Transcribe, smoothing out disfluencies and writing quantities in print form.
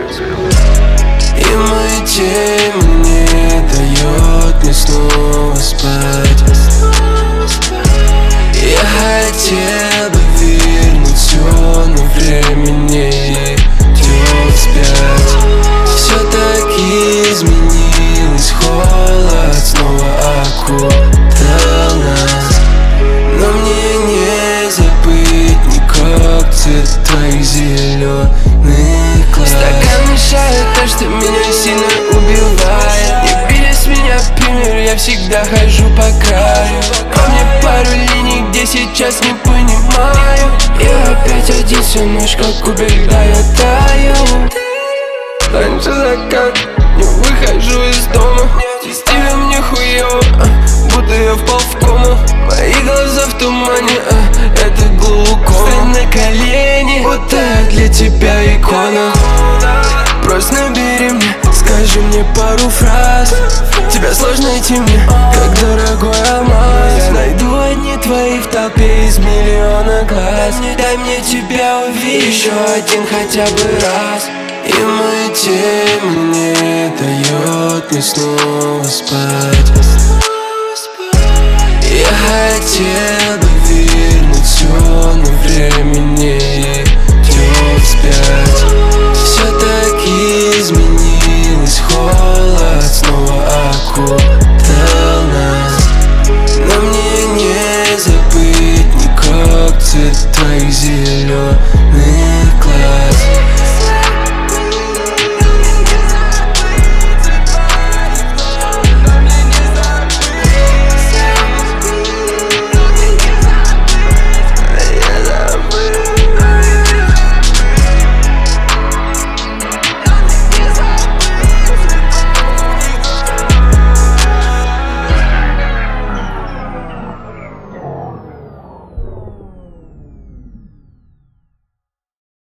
И моя тема не дает мне снова спать. Я хотел бы вернуть все, но время не идет вспять. Все так изменилось, холод снова окутал нас. Но мне не забыть никак цвет твоих зеленых глаз. Стакан мешает то, что меня сильно убивает. Не бери с меня пример, я всегда хожу по краю. По мне пару линий, где сейчас не понимаю. Я опять один всю ночь, как кубик льда я таю. Раньше закат, не выхожу из дома. Без тебя мне хуёво, будто я впал в кому. Мои глаза в тумане, это глубоко. Встань на колени, вот я для тебя икона. Просто набери мне, скажи мне пару фраз. Тебя сложно найти мне, как дорогой алмаз. Я найду одни твои в толпе из миллиона глаз. Дай мне тебя увидеть еще один хотя бы раз. И моя тема не дает мне снова спать. Я хотел